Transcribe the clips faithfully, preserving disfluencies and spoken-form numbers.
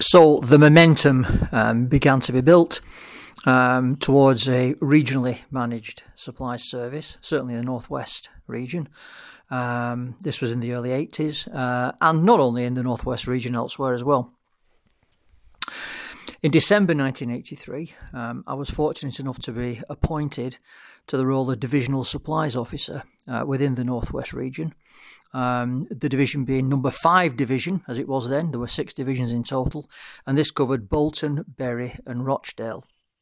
So the momentum um, began to be built um, towards a regionally managed supplies service, certainly in the Northwest region. Um, this was in the early eighties, uh, and not only in the Northwest region, elsewhere as well. In December nineteen eighty-three, um, I was fortunate enough to be appointed to the role of Divisional Supplies Officer uh, within the Northwest region. Um, the division being number five division, as it was then. There were six divisions in total, and this covered Bolton, Bury and Rochdale.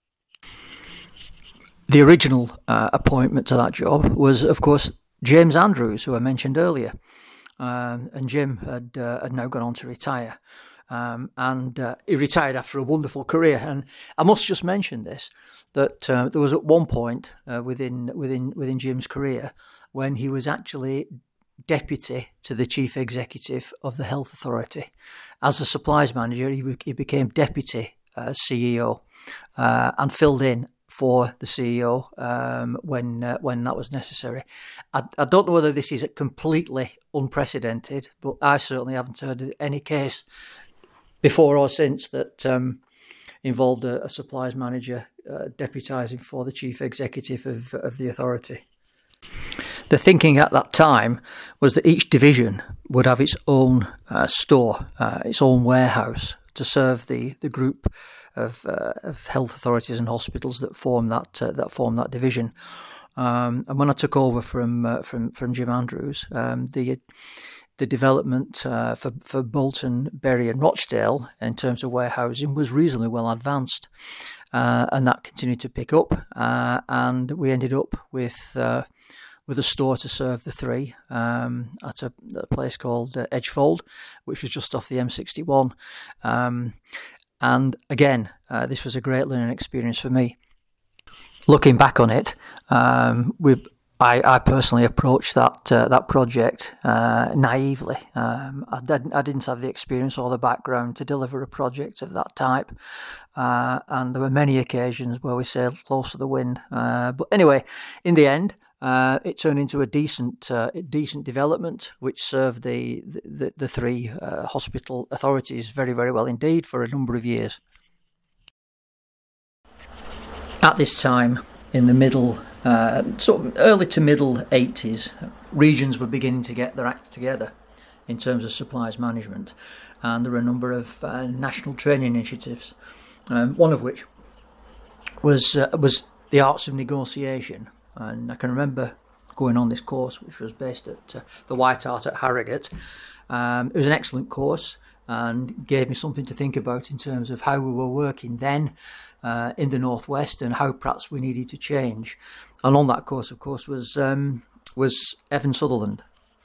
The original uh, appointment to that job was, of course, James Andrews, who I mentioned earlier. Um, and Jim had, uh, had now gone on to retire. Um, and uh, he retired after a wonderful career. And I must just mention this, that uh, there was at one point uh, within within within Jim's career when he was actually deputy to the chief executive of the Health Authority. As a supplies manager, he, he became deputy uh, C E O uh, and filled in for the C E O um, when uh, when that was necessary. I, I don't know whether this is completely unprecedented, but I certainly haven't heard of any case before or since that um, involved a, a supplies manager uh, deputising for the chief executive of, of the authority. The thinking at that time was that each division would have its own uh, store, uh, its own warehouse to serve the, the group of, uh, of health authorities and hospitals that form that uh, that form that division. Um, and when I took over from uh, from from Jim Andrews, um, the the development uh, for for Bolton, Bury, and Rochdale in terms of warehousing was reasonably well advanced, uh, and that continued to pick up. Uh, and we ended up with uh, with a store to serve the three um, at a, a place called uh, Edgefold, which was just off the M sixty-one. Um, and again, uh, this was a great learning experience for me. Looking back on it, um, we I, I personally approached that uh, that project uh, naively. Um, I didn't I didn't have the experience or the background to deliver a project of that type, uh, and there were many occasions where we sailed close to the wind. Uh, but anyway, in the end, uh, it turned into a decent uh, decent development, which served the the, the three uh, hospital authorities very very well indeed for a number of years. At this time, in the middle, uh, sort of early to middle eighties, regions were beginning to get their act together in terms of supplies management, and there were a number of uh, national training initiatives. Um, one of which was uh, was the arts of negotiation, and I can remember going on this course, which was based at uh, the White Hart at Harrogate. Um, it was an excellent course and gave me something to think about in terms of how we were working then uh, in the Northwest and how perhaps we needed to change. And on that course, of course, was um, was Evan Sutherland.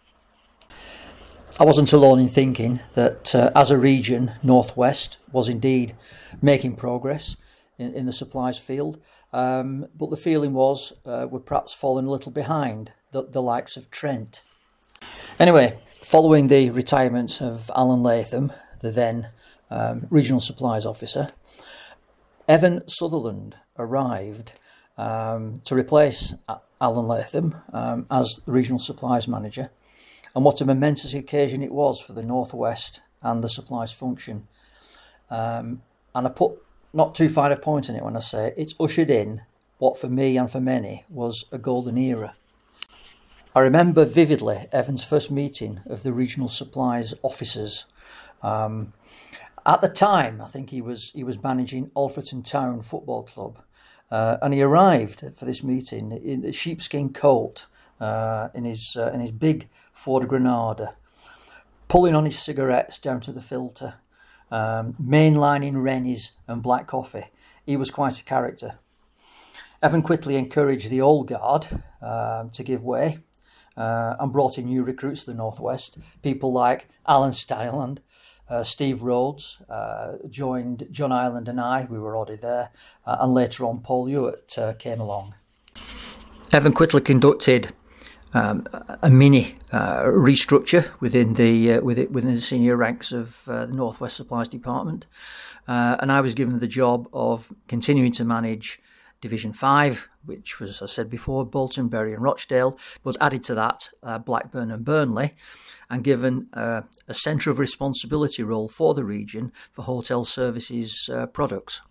I wasn't alone in thinking that uh, as a region, Northwest was indeed making progress in, in the supplies field, um, but the feeling was uh, we're perhaps falling a little behind the, the likes of Trent. Anyway, following the retirement of Alan Latham, the then um, Regional Supplies Officer, Evan Sutherland arrived um, to replace Alan Latham um, as the Regional Supplies Manager. And what a momentous occasion it was for the Northwest and the supplies function. Um, and I put not too fine a point on it when I say it's ushered in what for me and for many was a golden era. I remember vividly Evan's first meeting of the regional supplies officers. Um, at the time, I think he was he was managing Alfreton Town Football Club, uh, and he arrived for this meeting in a sheepskin coat, uh, in his uh, in his big Ford Granada, pulling on his cigarettes down to the filter, um, mainlining Rennies and black coffee. He was quite a character. Evan quickly encouraged the old guard uh, to give way. Uh, and brought in new recruits to the Northwest. People like Alan Styland, uh, Steve Rhodes, uh, joined John Ireland and I, we were already there, uh, and later on Paul Hewitt uh, came along. Evan quickly conducted um, a mini uh, restructure within the uh, within, within the senior ranks of uh, the Northwest Supplies Department, uh, and I was given the job of continuing to manage Division five, which was, as I said before, Bolton, Bury and Rochdale, but added to that uh, Blackburn and Burnley, and given uh, a centre of responsibility role for the region for hotel services uh, products.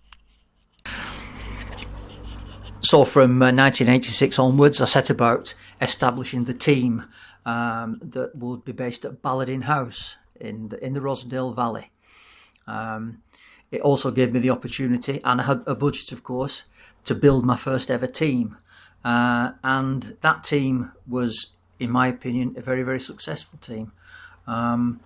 So from uh, nineteen eighty-six onwards, I set about establishing the team um, that would be based at Balladine House in the, in the Rosendale Valley. Um, it also gave me the opportunity, and I had a budget, of course, to build my first ever team. Uh, and that team was, in my opinion, a very, very successful team. Um,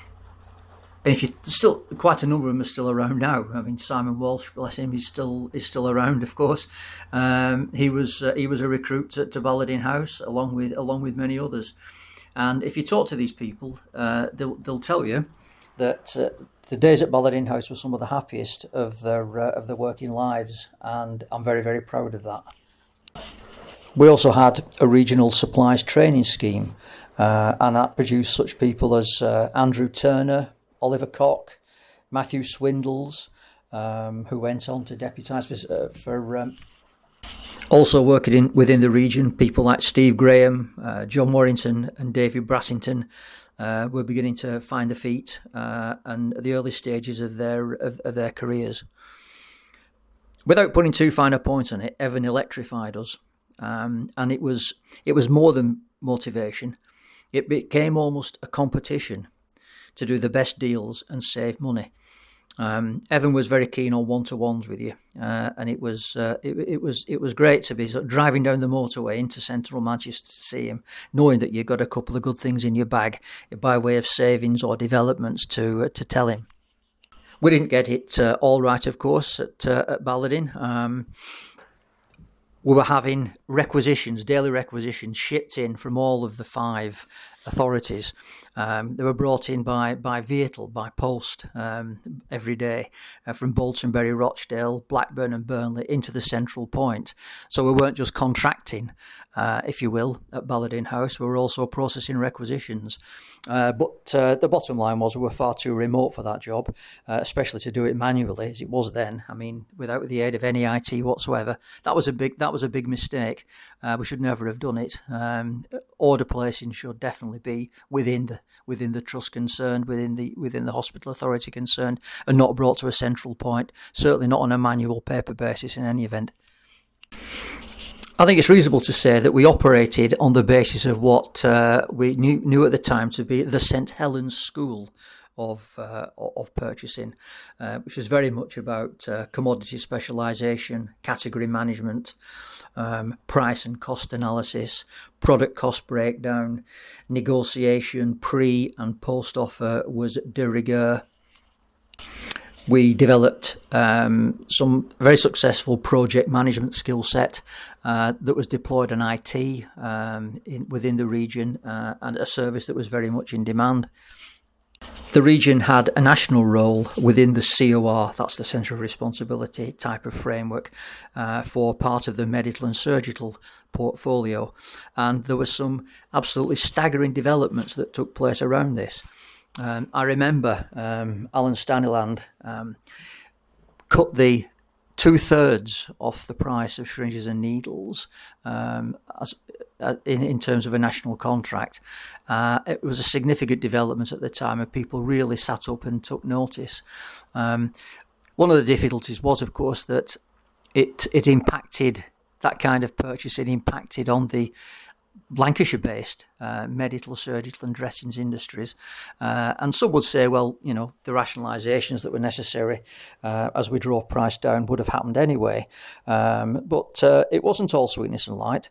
and if you still, quite a number of them are still around now. I mean, Simon Walsh, bless him, he's still is still around, of course. Um, he was uh, he was a recruit at, to Balladine House, along with along with many others. And if you talk to these people, uh, they'll they'll tell you that uh, the days at Balladine House were some of the happiest of their uh, of their working lives, and I'm very, very proud of that. We also had a regional supplies training scheme, uh, and that produced such people as uh, Andrew Turner, Oliver Cock, Matthew Swindles, um, who went on to deputise for, uh, for um, also working in, within the region. People like Steve Graham, uh, John Warrington and David Brassington uh, were beginning to find their feet uh, and at the early stages of their of, of their careers. Without putting too fine a point on it, Evan electrified us, um, and it was it was more than motivation. It became almost a competition to do the best deals and save money. Um, Evan was very keen on one-to-ones with you, uh, and it was uh, it, it was it was great to be sort of driving down the motorway into central Manchester to see him, knowing that you got a couple of good things in your bag by way of savings or developments to uh, to tell him. We didn't get it uh, all right, of course, at uh, at Balladine. Um, we were having requisitions, daily requisitions, shipped in from all of the five authorities. Um, they were brought in by by vehicle, by post, um, every day uh, from Bolton, Bury, Rochdale, Blackburn and Burnley into the central point. So we weren't just contracting, uh, if you will, at Balladine House. We were also processing requisitions. Uh, but uh, the bottom line was we were far too remote for that job, uh, especially to do it manually as it was then. I mean, without the aid of any I T whatsoever. That was a big that was a big mistake. Uh, we should never have done it. Um, order placing should definitely be within the within the trust concerned, within the within the hospital authority concerned, and not brought to a central point. Certainly not on a manual paper basis in any event. I think it's reasonable to say that we operated on the basis of what uh, we knew, knew at the time to be the Saint Helens School of uh, of purchasing, uh, which was very much about uh, commodity specialisation, category management, um, price and cost analysis, product cost breakdown, negotiation, pre and post offer was de rigueur. We developed um, some very successful project management skill set uh, that was deployed on I T um, in, within the region, uh, and a service that was very much in demand. The region had a national role within the C O R, that's the Centre of Responsibility type of framework, uh, for part of the medical and surgical portfolio. And there were some absolutely staggering developments that took place around this. Um, I remember um, Alan Staniland um, cut the two-thirds off the price of syringes and needles um, as, uh, in, in terms of a national contract. Uh, it was a significant development at the time, and people really sat up and took notice. Um, one of the difficulties was, of course, that it it impacted, that kind of purchasing impacted on the Lancashire-based uh, medical, surgical and dressings industries. Uh, and some would say, well, you know, the rationalisations that were necessary uh, as we drove price down would have happened anyway. Um, but uh, it wasn't all sweetness and light.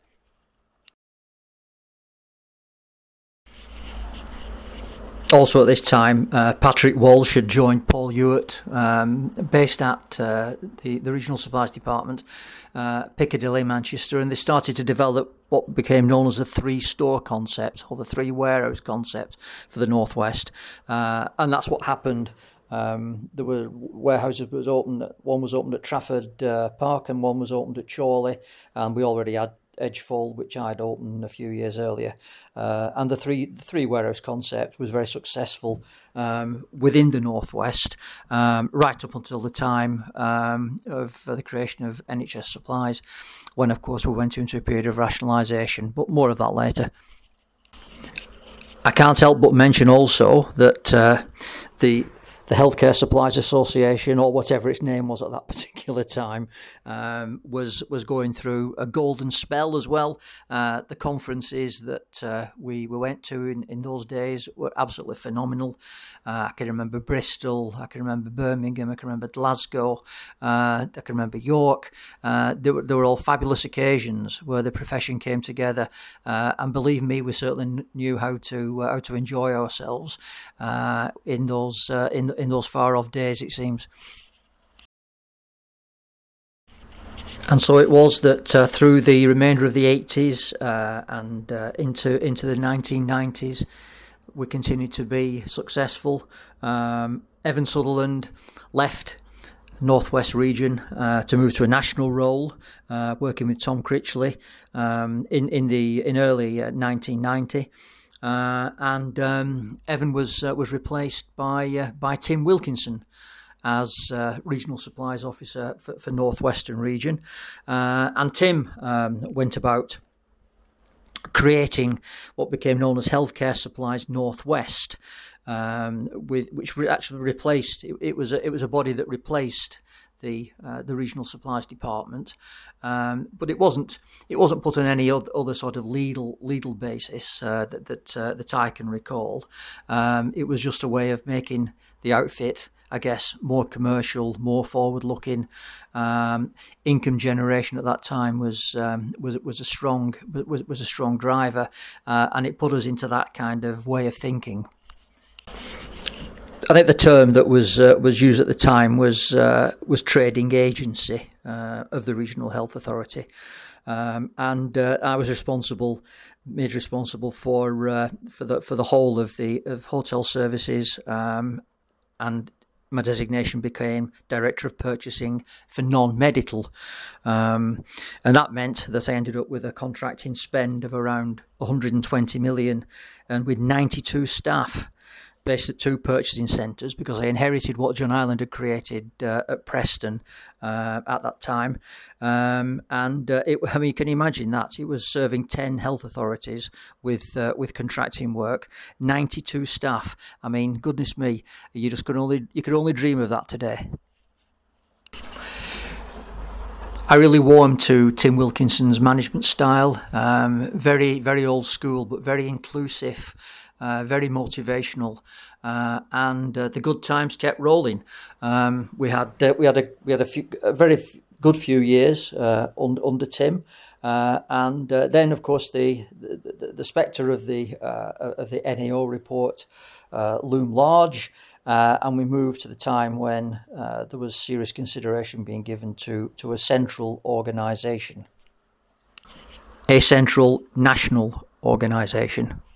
Also at this time, uh, Patrick Walsh had joined Paul Ewart, um, based at uh, the, the Regional Supplies Department, uh, Piccadilly, Manchester, and they started to develop what became known as the three-store concept, or the three-warehouse concept for the North West. Uh, and that's what happened. Um, there were warehouses was opened. One was opened at Trafford uh, Park, and one was opened at Chorley, and we already had Edgefull, which I'd opened a few years earlier. Uh, and the three the three warehouse concept was very successful um, within the Northwest, um, right up until the time um, of uh, the creation of N H S Supplies, when, of course, we went into a period of rationalisation. But more of that later. I can't help but mention also that uh, the the Healthcare Supplies Association, or whatever its name was at that particular time, um, was was going through a golden spell as well. Uh, the conferences that uh, we, we went to in, in those days were absolutely phenomenal. Uh, I can remember Bristol, I can remember Birmingham, I can remember Glasgow, uh, I can remember York. Uh, they, were, they were all fabulous occasions where the profession came together, uh, and believe me, we certainly knew how to uh, how to enjoy ourselves uh, in those uh, in in those far off days, it seems. And so it was that uh, through the remainder of the eighties uh, and uh, into into the nineteen nineties, we continued to be successful. Um, Evan Sutherland left Northwest region uh, to move to a national role, uh, working with Tom Critchley um, in in the in early uh, nineteen ninety. Uh, and um, Evan was uh, was replaced by uh, by Tim Wilkinson as uh, regional supplies officer for, for Northwestern region, uh, and Tim um, went about creating what became known as Healthcare Supplies Northwest, um, with which re- actually replaced. It, it was a, it was a body that replaced the uh, the regional supplies department, um, but it wasn't it wasn't put on any other sort of legal legal basis uh, that that uh, that I can recall. Um, it was just a way of making the outfit, I guess, more commercial, more forward looking. Um, income generation at that time was um, was was a strong was was a strong driver, uh, and it put us into that kind of way of thinking. I think the term that was uh, was used at the time was uh, was trading agency uh, of the Regional Health Authority, um, and uh, I was responsible, made responsible for uh, for the for the whole of the of hotel services, um, and my designation became Director of Purchasing for non-medical, um, and that meant that I ended up with a contracting spend of around one hundred twenty million, and with ninety-two staff, based at two purchasing centres, because I inherited what John Ireland had created uh, at Preston uh, at that time. Um, and uh, it, I mean, can you imagine that? It was serving ten health authorities with uh, with contracting work, ninety-two staff. I mean, goodness me, you just could only you could only dream of that today. I really warmed to Tim Wilkinson's management style. Um, very, very old school, but very inclusive. Uh, very motivational, uh, and uh, the good times kept rolling. Um, we had uh, we had a we had a, few, a very f- good few years uh, under, under Tim, uh, and uh, then of course the the, the spectre of the uh, of the N A O report uh, loomed large, uh, and we moved to the time when uh, there was serious consideration being given to to a central organisation, a central national organisation.